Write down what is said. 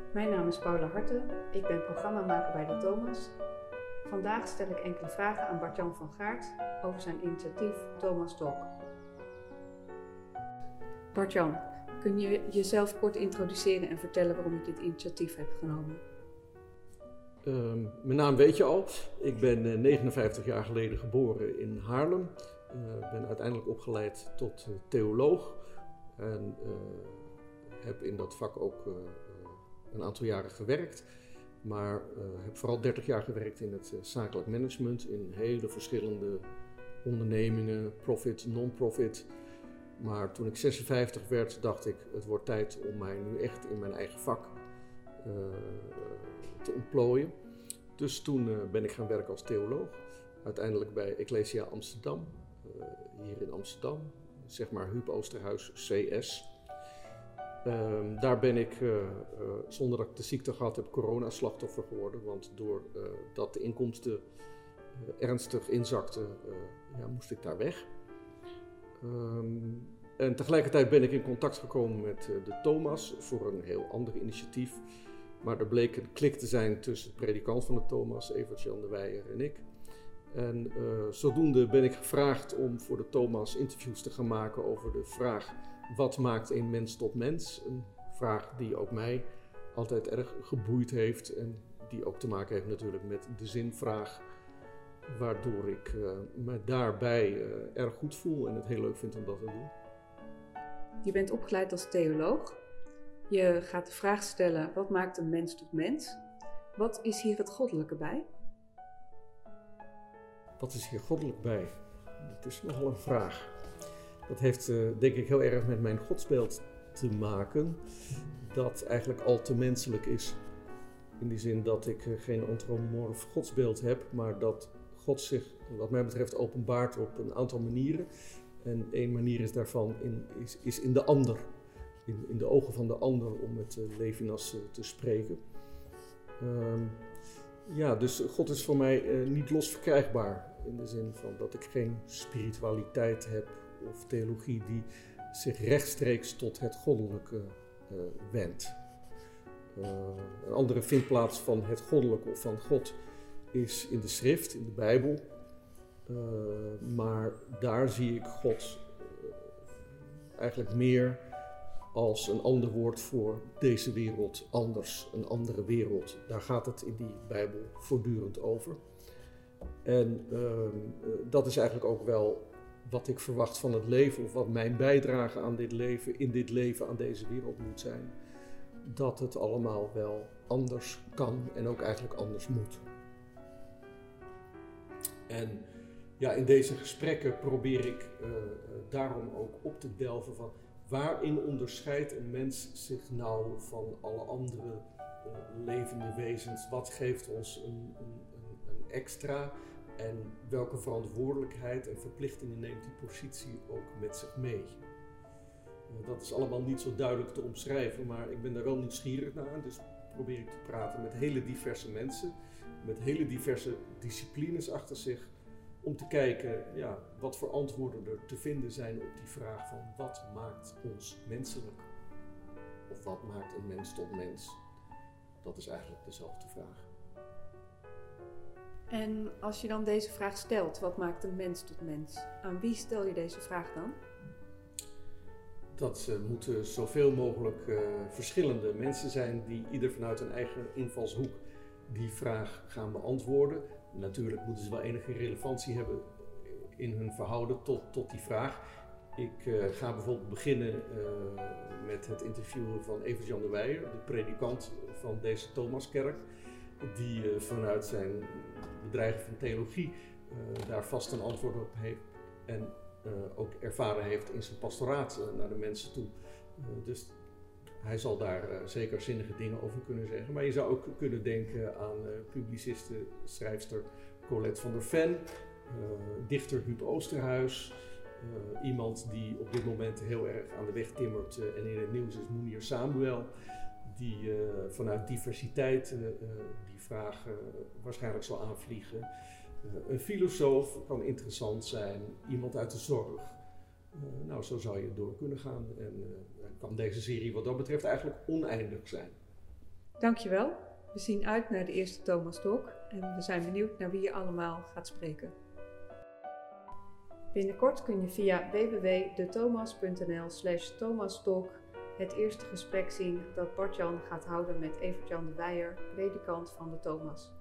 Mijn naam is Paula Harten, ik ben programmamaker bij de Thomas. Vandaag stel ik enkele vragen aan Bart-Jan van Gaart over zijn initiatief Thomas Talk. Bart-Jan, kun je jezelf kort introduceren en vertellen waarom je dit initiatief hebt genomen? Mijn naam weet je al. Ik ben 59 jaar geleden geboren in Haarlem. Ben uiteindelijk opgeleid tot theoloog. En heb in dat vak ook een aantal jaren gewerkt. Maar heb vooral 30 jaar gewerkt in het zakelijk management. In hele verschillende ondernemingen, profit, non-profit. Maar toen ik 56 werd, dacht ik, het wordt tijd om mij nu echt in mijn eigen vak te ontplooien. Dus toen ben ik gaan werken als theoloog. Uiteindelijk bij Ecclesia Amsterdam, hier in Amsterdam. Zeg maar Huub Oosterhuis CS. Daar ben ik, zonder dat ik de ziekte gehad heb, corona-slachtoffer geworden. Want doordat de inkomsten ernstig inzakten, moest ik daar weg. En tegelijkertijd ben ik in contact gekomen met de Thomas voor een heel ander initiatief. Maar er bleek een klik te zijn tussen de predikant van de Thomas, Evert-Jan de Weijer en ik. En zodoende ben ik gevraagd om voor de Thomas interviews te gaan maken over de vraag: wat maakt een mens tot mens? Een vraag die ook mij altijd erg geboeid heeft en die ook te maken heeft natuurlijk met de zinvraag. Waardoor ik me daarbij erg goed voel en het heel leuk vind om dat te doen. Je bent opgeleid als theoloog. Je gaat de vraag stellen, wat maakt een mens tot mens? Wat is hier het goddelijke bij? Wat is hier goddelijk bij? Dat is nogal een vraag. Dat heeft denk ik heel erg met mijn godsbeeld te maken. Dat eigenlijk al te menselijk is. In die zin dat ik geen antropomorf godsbeeld heb, maar dat God zich, wat mij betreft, openbaart op een aantal manieren. En één manier is daarvan is in de ander. In de ogen van de ander, om met Levinas te spreken. Dus God is voor mij niet los verkrijgbaar. In de zin van dat ik geen spiritualiteit heb of theologie die zich rechtstreeks tot het goddelijke wendt. Een andere vindplaats van het goddelijke of van God is in de schrift, in de Bijbel. Maar daar zie ik God eigenlijk meer als een ander woord voor deze wereld anders, een andere wereld. Daar gaat het in die Bijbel voortdurend over. En dat is eigenlijk ook wel wat ik verwacht van het leven, of wat mijn bijdrage aan dit leven, in dit leven aan deze wereld moet zijn. Dat het allemaal wel anders kan en ook eigenlijk anders moet. En in deze gesprekken probeer ik daarom ook op te delven van: waarin onderscheidt een mens zich nou van alle andere levende wezens? Wat geeft ons een extra? En welke verantwoordelijkheid en verplichtingen neemt die positie ook met zich mee? Dat is allemaal niet zo duidelijk te omschrijven, maar ik ben daar wel nieuwsgierig naar. Dus probeer ik te praten met hele diverse mensen, met hele diverse disciplines achter zich, om te kijken wat voor antwoorden er te vinden zijn op die vraag van: wat maakt ons menselijk? Of wat maakt een mens tot mens? Dat is eigenlijk dezelfde vraag. En als je dan deze vraag stelt, wat maakt een mens tot mens? Aan wie stel je deze vraag dan? Dat moeten zoveel mogelijk verschillende mensen zijn die ieder vanuit hun eigen invalshoek die vraag gaan beantwoorden. Natuurlijk moeten ze wel enige relevantie hebben in hun verhouden tot die vraag. Ik ga bijvoorbeeld beginnen met het interviewen van Evert-Jan de Weijer, de predikant van deze Thomaskerk, die vanuit zijn bedrijf van theologie daar vast een antwoord op heeft en ook ervaren heeft in zijn pastoraat naar de mensen toe. Dus hij zal daar zeker zinnige dingen over kunnen zeggen. Maar je zou ook kunnen denken aan publiciste, schrijfster Colette van der Ven, dichter Huub Oosterhuis, iemand die op dit moment heel erg aan de weg timmert en in het nieuws is, Mounir Samuel, die vanuit diversiteit die vraag waarschijnlijk zal aanvliegen. Een filosoof kan interessant zijn, iemand uit de zorg. Zo zou je door kunnen gaan en kan deze serie wat dat betreft eigenlijk oneindig zijn. Dankjewel. We zien uit naar de eerste Thomas Talk en we zijn benieuwd naar wie je allemaal gaat spreken. Binnenkort kun je via www.dethomas.nl/thomastalk het eerste gesprek zien dat Bart-Jan gaat houden met Evert-Jan de Weijer, predikant van de Thomas.